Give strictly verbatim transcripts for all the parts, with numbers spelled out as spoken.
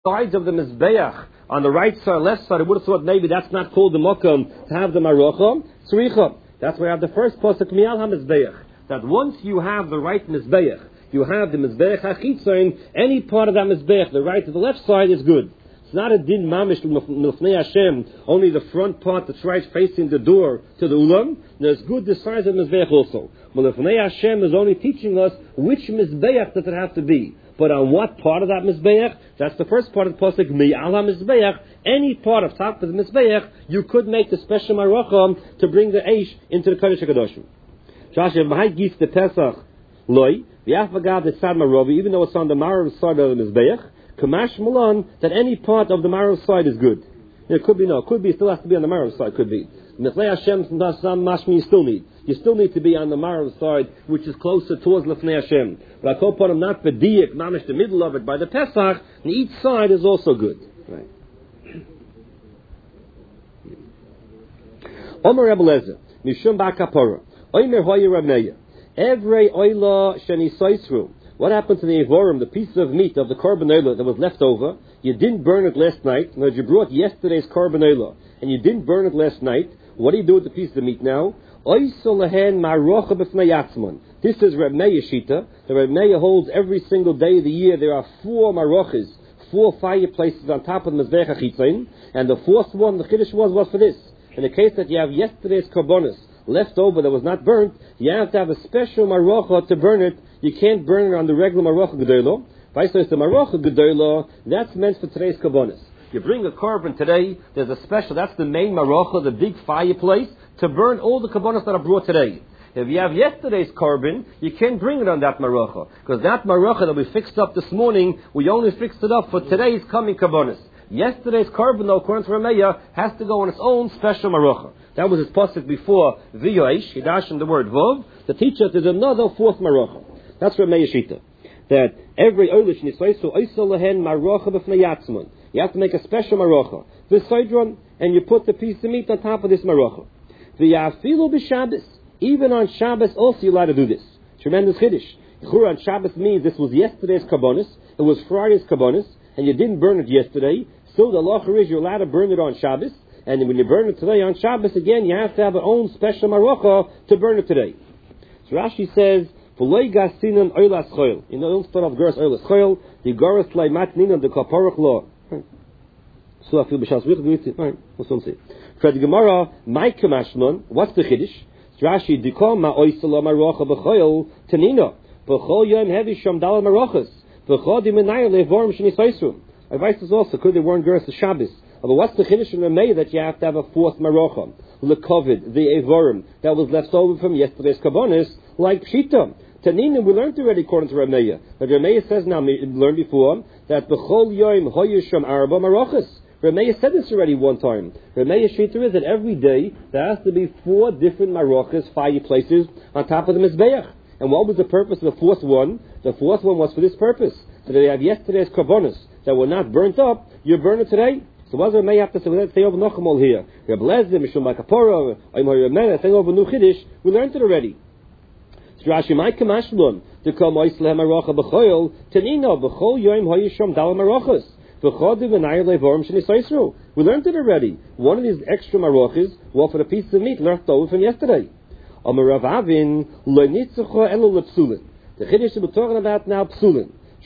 sides of the Mizbeach, on the right side, left side, I would have thought maybe that's not called the Mokum to have the Marocha, Tzricha. That's why I have the first pasuk Mi'al HaMizbeach, that once you have the right Mizbeach, you have the Mizbeach HaChitzain, any part of that Mizbeach, the right to the left side is good. It's not a din mamish Milfnei Hashem, only the front part that's right facing the door to the Ulam. There's good the size of Mizbeach also. Milfnei Hashem is only teaching us which Mizbeach does it have to be. But on what part of that Mizbeach? That's the first part of the pasuk, Mi'al HaMizbeach. Any part of top of the Mizbeach, you could make the special Marocha to bring the Eish into the Kodesh HaKadoshim. Josh, if I give the Pesach, loy, the Afagad, the Sad Marovi, even though it's on the Marav side of the Mizbeach, Kamash Malan, that any part of the Marav side is good. It could be no, could be, it still has to be on the Marav side, could be. Mithlei Hashem, some mashmi you still need. You still need to be on the Marav side, which is closer towards Lefnei Hashem. But I call upon him not B'diyik, mamish the middle of it, by the Pesach, and each side is also good. Right. Omer Rebbe Lezer, Mishum Ba'Kapora, Omer Hoyer Rabneya, Every Oila Sheni Soisru. What happened to the Evorim, the piece of meat of the Korban Oila that was left over? You didn't burn it last night. Now you brought yesterday's Korban Oila, and you didn't burn it last night. What do you do with the piece of meat now? This is Reb Meir Shita. The Reb Meir holds every single day of the year there are four maroches, four fireplaces on top of the Mizbeach HaChitzain, and the fourth one, the Chiddush was, was for this. In the case that you have yesterday's Karbonis left over that was not burnt, you have to have a special marocha to burn it. You can't burn it on the regular marocha gedolah. Vice versa, the marocha gedolah, that's meant for today's Karbonis. You bring a carbon today, there's a special, that's the main marocha, the big fireplace, to burn all the karbonos that are brought today. If you have yesterday's carbon, you can't bring it on that marocha, because that marocha that we fixed up this morning, we only fixed it up for today's coming karbonos. Yesterday's carbon, though, according to Rameya, has to go on its own special marocha. That was his pasuk before V'yoish, Hidash in the word Vov, to teach us there's another fourth marocha. That's Rameya Shita. That every Eilish Nisaisu Oisel Lehen Marocha B'fnei Yatzman. You have to make a special marocha. This sidron, and you put the piece of meat on top of this marocha. V'yafilu b'Shabbos. Even on Shabbos also you're allowed to do this. Tremendous Chiddush. Chura on Shabbos means this was yesterday's karbonis, it was Friday's karbonis, and you didn't burn it yesterday. Still the halacha is you're allowed to burn it on Shabbos, and when you burn it today on Shabbos, again, you have to have your own special marocha to burn it today. So Rashi says, V'loi gasinan oilas choil. You know, don't start off Geras oilas choil, the Geras lai matninan the kaparach law. So I feel b'shas wichd, fine, we'll soon see. For the Gemara, my kamashman, what's the Chiddush? Rashi, Dikom ma oisala marocha b'choil, tanina, b'chol yom hevi sham dal marochas, b'chol di menayah levorim sheni soisrum. Advice is also, could they weren't Geras the Shabbos? But what's the Chiddush in the May that you have to have a fourth marocha? Lekovid, the evorim, that was left over from yesterday's karbonis, like Pshita. Tanina, we learned already according to Rameya. But Rameya says now, we learned before, that b'chol yom hoyisham arba marochas. Rameya said this already one time. Rameya Shita is that every day there has to be four different marochas, fireplaces, on top of the Mizbeach. And what was the purpose of the fourth one? The fourth one was for this purpose. So they have yesterday's karbonis that were not burnt up, you burn it today. So what does Rameya have to say? Let's say over Nochamol here. Reb Lezer, Mishum Makapora, Oymar Rameya, saying over Nu Chiddush, we learned it already. So Rashi, my Kamashblon, to come Oislehem Marocha B'choil, Tanina, B'chol Yom Hoyisham Dal Marochas. We learned it already. One of these extra marochas was for a piece of meat left over from yesterday. The Chiddush we're talking about now, psulin.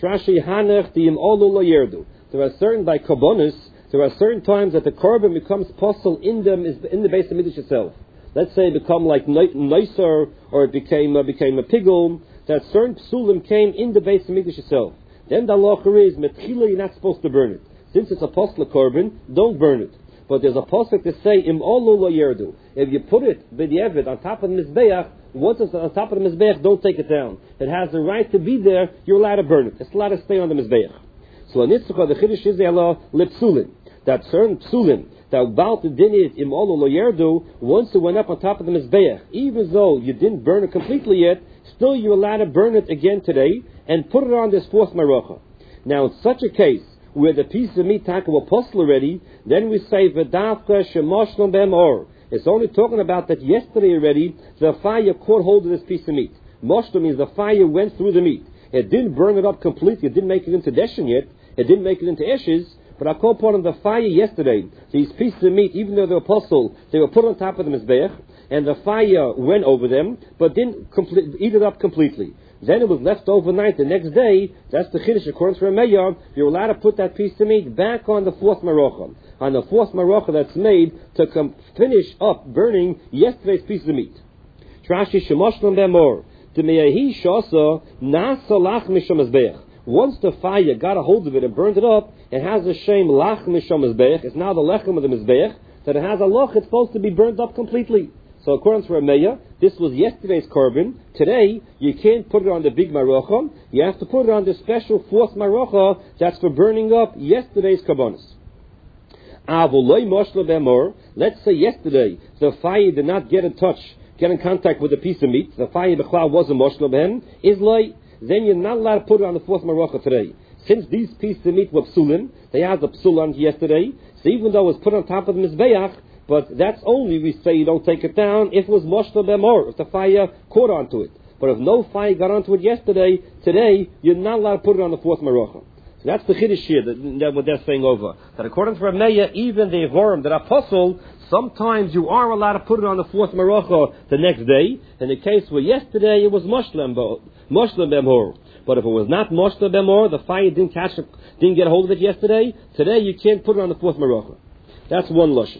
There are certain, by karbonis, there are certain times that the carbon becomes possible in them in the base of Midrash itself. Let's say it become like nicer, or it became uh, became a pigul, that certain psulim came in the base of Midrash itself. Then the halacha is, metchila, you're not supposed to burn it. Since it's a posla korban, don't burn it. But there's a posuk to say, im olu lo yerdu. If you put it, b'di'evet, on top of the mizbeach, once it's on top of the mizbeach, don't take it down. It has the right to be there, you're allowed to burn it. It's allowed to stay on the mizbeach. So in Yitzchak, the Chiddush is the Allah, lepsulin. That certain psulin, that about the din is, im olu lo yerdu, once it went up on top of the mizbeach, even though you didn't burn it completely yet, still you're allowed to burn it again today, and put it on this fourth marocha. Now, in such a case, where the piece of meat taka were postal already, then we say, V'davka shemoshlam b'em or. It's only talking about that yesterday already, the fire caught hold of this piece of meat. Moshlam means the fire went through the meat. It didn't burn it up completely, it didn't make it into deshin yet. It didn't make it into ashes, but I call upon the fire yesterday. These pieces of meat, even though they were apostle, they were put on top of the Mizbeach, and the fire went over them, but didn't complete, eat it up completely. Then it was left overnight the next day. That's the Chiddush according to Rameya. You're allowed to put that piece of meat back on the fourth Marocha. On the fourth Marocha that's made to com- finish up burning yesterday's piece of meat. Trashi Shemoshlam Bemor. Demeyahi Shasa Nasa Lach Misham Mizbeach. Once the fire got a hold of it and burned it up, it has a shame Lach Misham Mizbeach. It's now the Lechem of the Mizbeach. That it has a loch, it's supposed to be burned up completely. So according to Rameya, this was yesterday's korban. Today, you can't put it on the big marocha. You have to put it on the special fourth marocha that's for burning up yesterday's karbonos. Let's say yesterday the fire did not get in touch, get in contact with a piece of meat. The fire b'chlal wasn't moshla b'hem. Is like, then you're not allowed to put it on the fourth marocha today. Since these pieces of meat were psulin, they had the psul on yesterday. So even though it was put on top of the mizbeach, but that's only, we say, you don't take it down if it was moshla b'mor, if the fire caught onto it. But if no fire got onto it yesterday, today, you're not allowed to put it on the fourth marocha. So that's the chiddush here, that, that what they're saying over. That according to Rameya, even the Evorim, that apostle, sometimes you are allowed to put it on the fourth marocha the next day. In the case where yesterday it was moshla b'mor. But if it was not moshla b'mor, the fire didn't catch it, didn't get a hold of it yesterday, today you can't put it on the fourth marocha. That's one lashon.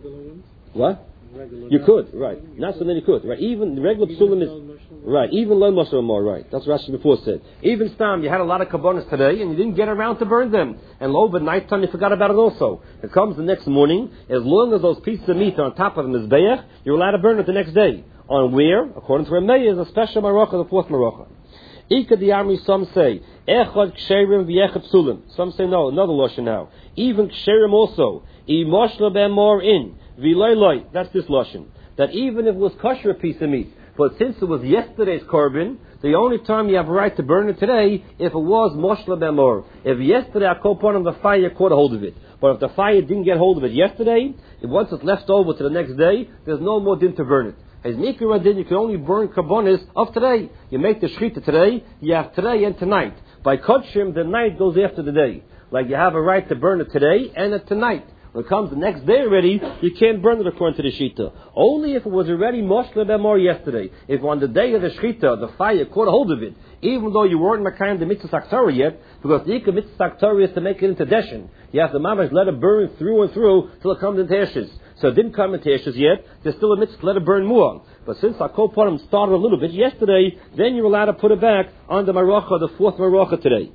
What? Regular you could, right. Not so many could, right. Even regular psulim is, right, even low muscle more, right. That's what Rashi before said. Even stam, you had a lot of kabbonis today and you didn't get around to burn them. And lo, but night time you forgot about it also. It comes the next morning, as long as those pieces of meat are on top of the mizbeach, you're allowed to burn it the next day. On where? According to Rameya, is a special marocha, the fourth marocha. Ika the army, some say, echad ksherim v'yechad psulim. Some say no, another lashon now. Even ksherim also. I moshla b'mor in. V'loy, that's this lashon. That even if it was kosher a piece of meat, but since it was yesterday's korban, the only time you have a right to burn it today, if it was moshla b'mor. If yesterday I called upon the fire caught a hold of it. But if the fire didn't get hold of it yesterday, if once it's left over to the next day, there's no more din to burn it. As Nikra din, you can only burn karbonis of today. You make the shechita today, you have today and tonight. By kodshim, the night goes after the day. Like you have a right to burn it today and at tonight. When it comes the next day already, you can't burn it according to the shita. Only if it was already moshla b'mor yesterday. If on the day of the shita, the fire caught a hold of it, even though you weren't makayim the mitzvah saktorah yet, because the ikka mitzvah saktorah is to make it into deshin. You have to mamash let it burn through and through till it comes into ashes. So it didn't come into ashes yet, there's still a mitzvah to let it burn more. But since our koponim started a little bit yesterday, then you're allowed to put it back on the marocha, the fourth marocha today.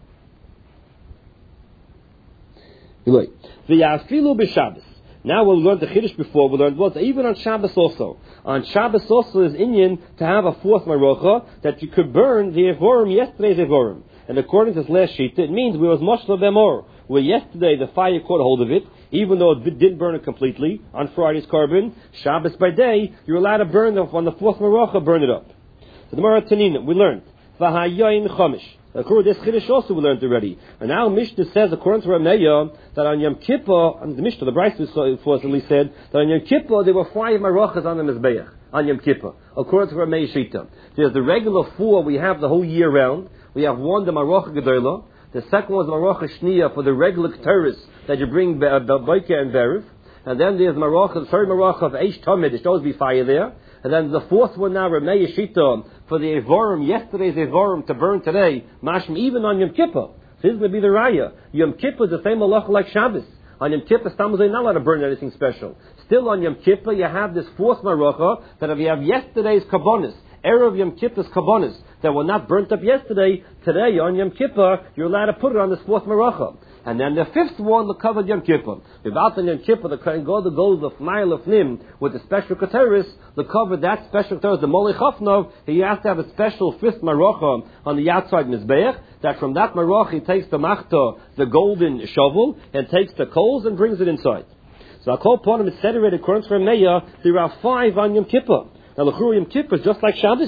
Right. V'yafilu b'Shabbos. Now we'll learn the chiddush before. We learned was even on Shabbos also. On Shabbos also is inyan to have a fourth marocha that you could burn the evorim yesterday's evorim. And according to this last sheet, it means we was moshla b'mor, where yesterday the fire caught a hold of it, even though it didn't burn it completely on Friday's korban. Shabbos by day, you're allowed to burn it on the fourth marocha, burn it up. So the Gemara Tanina, we learned v'hayoyin chomish. According to this chiddush also we learned already. And now Mishnah says, according to Rameya, that on Yom Kippur, and the Mishnah, the Brisa forcibly said, that on Yom Kippur there were five marochas on the Mizbeach, on Yom Kippur. According to Rameya Shita. There's the regular four we have the whole year round. We have one, the Marocha Gedolah. The second one is Marocha Shniya for the regular Ketores that you bring Boiker and Berev. And then there's Marocha, the third Marocha of Eish Tamid, there should always be fire there. And then the fourth one now, Rameya Shita, for the Evorim, yesterday's Evorim to burn today, Mashim, even on Yom Kippur. This is going to be the Raya. Yom Kippur is the same halacha like Shabbos. On Yom Kippur, Stamuz are not allowed to burn anything special. Still on Yom Kippur, you have this fourth Marocha, that if you have yesterday's Karbonis, Erev Yom Kippur's Karbonis, that were not burnt up yesterday, today on Yom Kippur, you're allowed to put it on this fourth Marocha. And then the fifth one will cover Yom Kippur. Without the Yom Kippur, the Kohen Gadol goes of Mile of Nim with the special Keteris, the cover that special Keteris, the Molech Hofnov, he has to have a special fifth Marocha on the outside Mizbeach, that from that Marocha he takes the Machta, the golden shovel, and takes the coals and brings it inside. So I'll call upon him, it's said already, according to Rameya, there are five on Yom Kippur. Now L'churu Yom Kippur is just like Shabbos.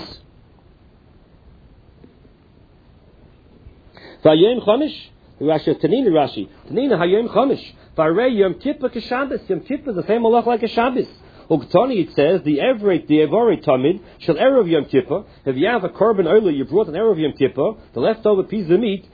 Vayom Chomish. Rashi, Tanina Rashi, Tanina Hayom Chomish. Varei Yom Kippur Keshabbos. Yom Kippur is the same halach like a Shabbos. Uktani, it says, the Everet, the Evori Tamid, shall Erev Yom Kippur. If you have a korban earlier, you brought an Erev Yom Kippur, the leftover piece of meat,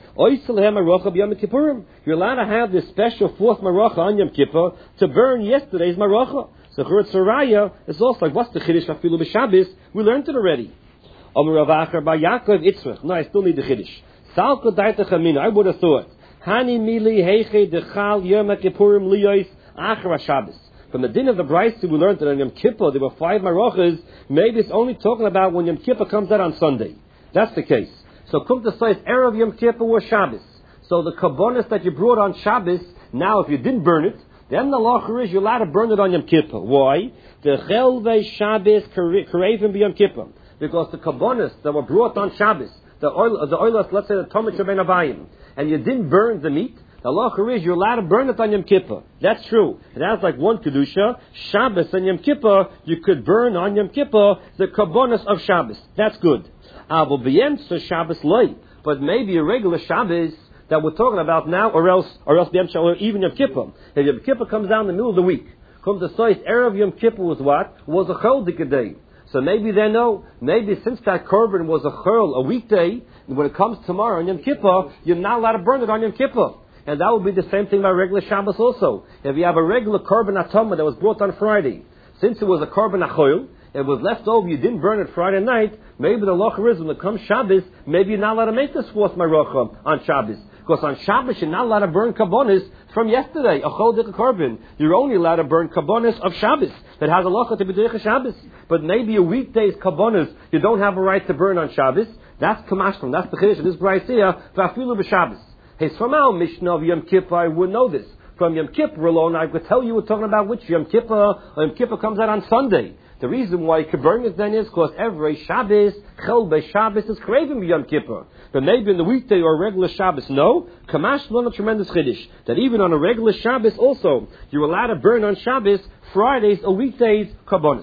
You're allowed to have this special fourth maracha on Yom Kippur to burn yesterday's maracha. So Churut Saraya is also like, what's the Chiddush Afilu B'Shabbos? We learned it already. Omer Rav Acher Bar Yaakov Itzrach. No, I still need the Chiddush. Salko Daita Chamina. I would have thought. Hani Mili Heiche Dechal Yom Kippurim Liyos Achar Shabbos. From the din of the Brisa, we learned that on Yom Kippur there were five marachas. Maybe it's only talking about when Yom Kippur comes out on Sunday. That's the case. So Kum to say Erev Yom Kippur was Shabbos. So the kabbonis that you brought on Shabbos, now if you didn't burn it, then the law is you're allowed to burn it on Yom Kippur. Why? The Chelvei Shabbos Kareivim B'Yom Kippur. Because the kabbonis that were brought on Shabbos, the oil, the oil, let's say the Tomit Shabbein Abayim, and you didn't burn the meat, the halacha is you're allowed to burn it on Yom Kippur. That's true. It has like one kedusha. Shabbos and Yom Kippur, you could burn on Yom Kippur the kabbonis of Shabbos. That's good. Avo b'yemtza Shabbos loy. But maybe a regular Shabbos that we're talking about now, or else, or else b'yemtza, or even Yom Kippur. If Yom Kippur comes down in the middle of the week, comes to say Erev Yom Kippur was what? Was a choldik day. So maybe they know, maybe since that korban was a chol, a weekday, when it comes tomorrow on Yom Kippur, you're not allowed to burn it on Yom Kippur. And that would be the same thing by regular Shabbos also. If you have a regular korban atoma that was brought on Friday, since it was a korban achoil, it was left over, you didn't burn it Friday night, maybe the locha is when it comes Shabbos, maybe you're not allowed to make this fourth maracha on Shabbos. Because on Shabbos you're not allowed to burn kabbonis from yesterday, a chol dik korban. You're only allowed to burn kabbonis of Shabbos that has a locha to be doich Shabbos. But maybe a weekday's kabbonis you don't have a right to burn on Shabbos. That's kamashlim. That's the chiddush of this brayse here. V'afilu b'Shabbos. Hey, from our Mishnah of Yom Kippur, I would know this. From Yom Kippur alone, I could tell you we're talking about which Yom Kippur, or Yom Kippur comes out on Sunday. The reason why you could burn it then is because every Shabbos, Chel Bei Shabbos, is craving Yom Kippur. But maybe in the weekday or regular Shabbos, no. Kamash learn a tremendous chiddush. That even on a regular Shabbos also, you're allowed to burn on Shabbos, Fridays or weekdays, kabbonis.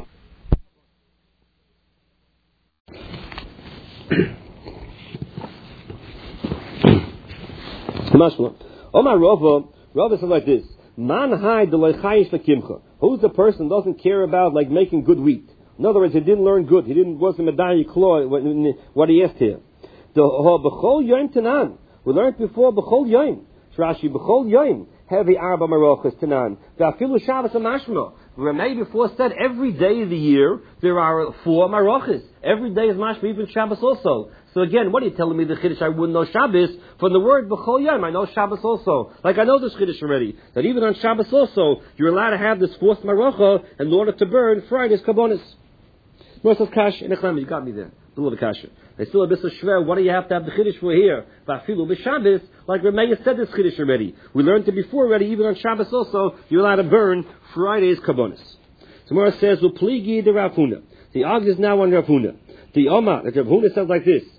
Omar Rava, Rava said like this: Man hai delay chayish lekimcha. Who's the person who doesn't care about like making good wheat? In other words, he didn't learn good. He didn't wasn't medayik klo what he asked here. The b'chol yom tanan. We learned before b'chol yom. Rashi b'chol yom heavy arba marachas tanan. V'afilu Shabbos amashma. Rameh before said every day of the year there are four marachas. Every day is mashma, even Shabbos also. So again, what are you telling me the chiddush? I wouldn't know Shabbos from the word b'chol yom. I know Shabbos also. Like I know this chiddush already. That even on Shabbos also you're allowed to have this fourth maracha in order to burn Friday's kabbonis. Morsas kash in you got me there. The little kasha. They still a bit of shver. What do you have to have the chiddush for here? V'afilu b'Shabbos, like Rameh said this chiddush already. We learned it before already. Even on Shabbos also you're allowed to burn Friday's kabbonis. So Mora says u'pligi de Rav Huna. The argues now on Rav Huna. The Oma that Rav Huna says like this.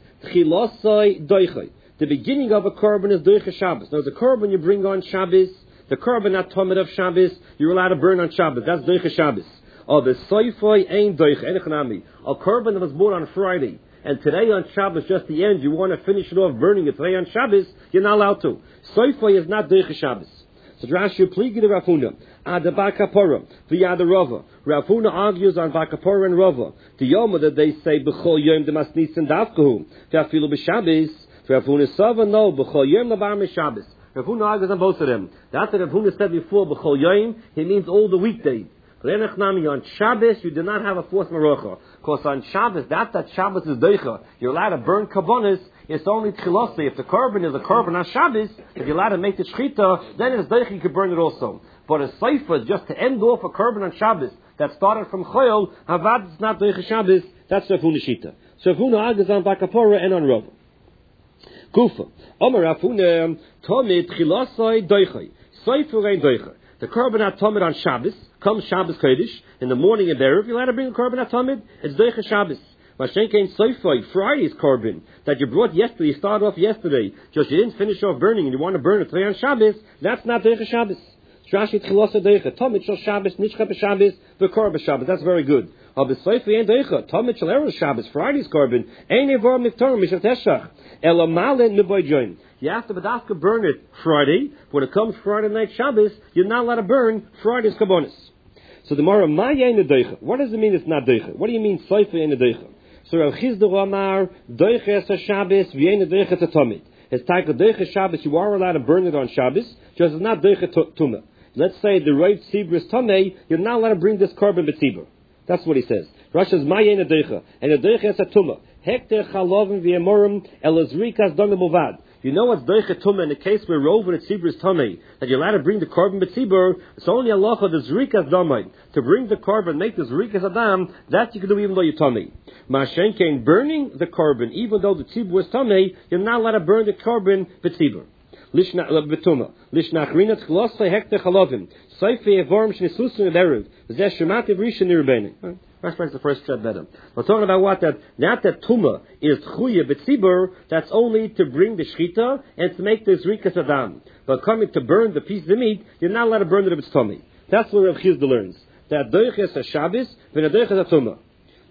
The beginning of a korban is doich Shabbos. Now, the korban you bring on Shabbos, the korban not tomid of Shabbos, you're allowed to burn on Shabbos. That's doich Shabbos. Oh, the soifoi ain't doich enechanami. A korban that was born on Friday, and today on Shabbos, just the end, you want to finish it off burning it today on Shabbos, you're not allowed to. Soifoi is not doich Shabbos. So Rashi pligi de Rav Huna. Ada bar kapara, v'yada Rava. Rav Huna argues on bar kapara and Rava. The Yoma that they say b'chol yom de masnis and davkahu. V'afilu b'Shabbos. Rav Huna sava no b'chol yom labar m'Shabbos. Rav Huna argues on both of them. That's what Rav Huna said before b'chol yom. He means all the weekdays. But on Shabbos you do not have a fourth maracha. Because on Shabbos, that's that Shabbos is deicha. You're allowed to burn kabbonis. It's only tchilosei. If the korban is a korban on Shabbos, if you're allowed to make the shchita, then it's deicha, you can burn it also. But a seifa, just to end off a korban on Shabbos that started from chayil, havad is not deicha Shabbos. That's Rav Huna shita. So Rav Huna argues on bar kapara and on Rava. Kufa. Omer Rav Huna tomid tchilosei deicha. Seifa ein deicha. The korban atomid on Shabbos comes Shabbos Kodesh in the morning and there. If you're allowed to bring a korban atomid, it's deicha Shabbos. Mashenkein soifoi, Friday's korban that you brought yesterday, you started off yesterday, just you didn't finish off burning and you want to burn it today on Shabbos, that's not deicha Shabbos. Rashi tchilosa deicha, tomid shel Shabbos, nishcha b'Shabbos, v'kor b'Shabbos. That's very good. But soifoi ain't deicha, tomid shel erev Shabbos, Friday's korban, ein evar miktorim mishat teshach, elamalen nuboyjoin. You have to badafka burn it Friday. When it comes Friday night Shabbos, you're not allowed to burn Friday's kabbonis. So the Mara, ma yain deicha. What does it mean it's not deicha? What do you mean soifoi ain't deicha? So Rav Chizda Amar deicha es Shabbos v'yain deicha tatomid. It's taika doicha Shabbos. You are allowed to burn it on Shabbos, just it's not doicha tumah. Let's say the right tzibur is tamei, you're not allowed to bring this korban b'tzibur. That's what he says. Rashi says, "Ma'yin adoicha," and adoicha is a tumah. Hekter chalovim v'yemorim elazrikas don lemovad. You know what's doicha tumah in the case where over the tzibur is tamei, that you're allowed to bring the korban b'tzibur. It's only halacha the zrikas damai to bring the korban, make the zrikas adam. That you can do even though you're tamei. Ma'ashenkein burning the korban, even though the tzibur is tamei, you're not allowed to burn the korban b'tzibur. Lishna betuma, lishna chrinat chlosay hekter chalovim, seife evorm shnesusin erev, zeh shemativ rishon nirbein. That's the first step better. We're talking about what that not that tuma is chuya b'tzibur. That's only to bring the shchita and to make the zrikas adam. But coming to burn the piece of meat, you're not allowed to burn it if it's tummy. That's what Rav Chizda learns. That doiches a Shabbos, then a doiches a tuma.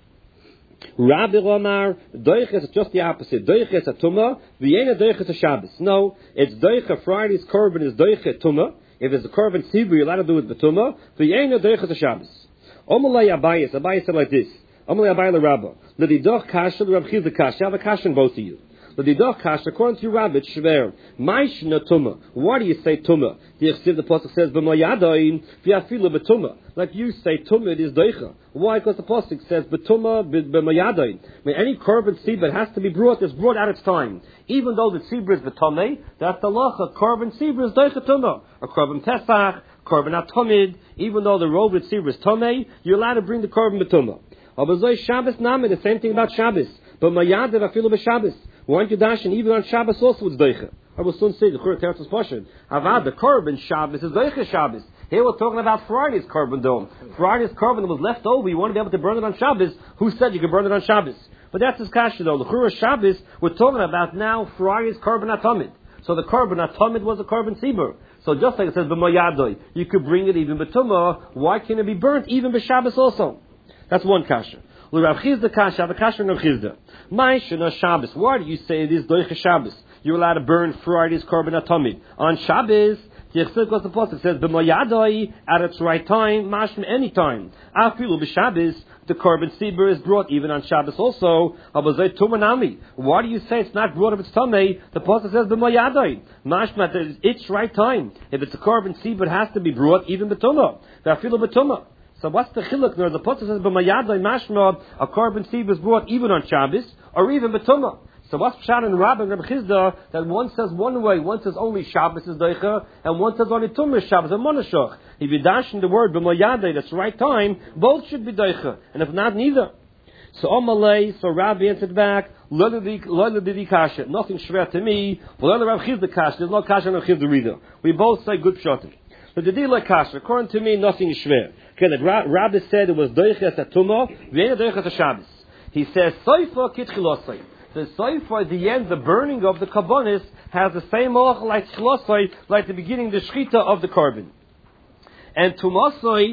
Rabbi Omar, doiches is just the opposite. Doiches a tuma, v'yena doiches a Shabbos. No, it's doicha Friday's korban is doiche tuma. If it's a korban tzibur, you're allowed to do it b'tuma. V'yena doiches a Shabbos. Omalei Abayis, Abayis said like this. Omalei Abayis le Rabba. L'didoch kasha, l'Rab Chizda kasha. I have a kasha in both of you. L'didoch kasha, according to your Rabbi, it's shver. Maish na tuma. Why do you say tuma? The Yechsiv, the Pasuk says, b'mayadayin, v'yafilu b'tuma. Like you say, tuma, it is doicha. Why? Because the Pasuk says, b'tuma, b'mayadayin. When any korban tzibur has to be brought, it's brought at its time. Even though the tzibur is b'tomei, that's the lacha. Korban tzibur is doicha tuma. A korban tesach, korban atomid, even though the robe tzibur is tomei, you're allowed to bring the korban b'tumah. Abazoi Shabbos nami, the same thing about Shabbos. But mayadav afilu b'Shabbos. Why don't you dash and even on Shabbos also it's doicha? I will soon say the Chur Teretz is Pashad. Avad the korban Shabbos is doicha Shabbos. Here we're talking about Friday's korban dome. Friday's korban that was left over, you want to be able to burn it on Shabbos. Who said you can burn it on Shabbos? But that's his kasha though. The Chur Shabbos we're talking about now Friday's korban atomid. So the korban atomid was a korban tzibur. So just like it says b'mayadoi, you could bring it even b'tumah. Why can't it be burnt even b'Shabbos also? That's one kasha. L'Rav Chizda kasha, the kasha of Rav Chizda. Ma'ishana Shabbos. Why do you say it is doicha Shabbos? You're allowed to burn Friday's korban atomid on Shabbos. The Yechsiv, the Pasuk says b'mayadoi at its right time, mashma any time. Afilu b'Shabbos. The korban tzibur is brought even on Shabbos also. Abazay tumanami. Why do you say it's not brought if it's tamei? The pasuk says b'mayadai. Mashma that is its right time. If it's a korban tzibur, it has to be brought even b'tumah. V'afilu b'tumah. So what's the chiluk? The pasuk says b'mayadai mashma a korban tzibur is brought even on Shabbos or even b'tumah. So what's Pshat and Rabbi and Rabbi Chizda that one says one way, one says only Shabbos is doicha, and one says only Tumah is Shabbos and Monashach. If you dash in the word b'mayadei, that's right time, both should be doicha, and if not, neither. So Amalei, so Rabbi answered back, Lola kasha, nothing shver to me, Lola Rabbi Chizda kasha, there's no kasha and Rabbi Chizda reader. We both say good pshatim. But the deal like kasha, according to me, nothing is shver. Okay, the Rabbi said it was doicha at Tumah, v'ena doicha at Shabbos. He says, Soifa kitchilosai. The soifa at the end, the burning of the kabbonis, has the same olach like chlosai, like the beginning, the shchita of the korban. And tumasoi,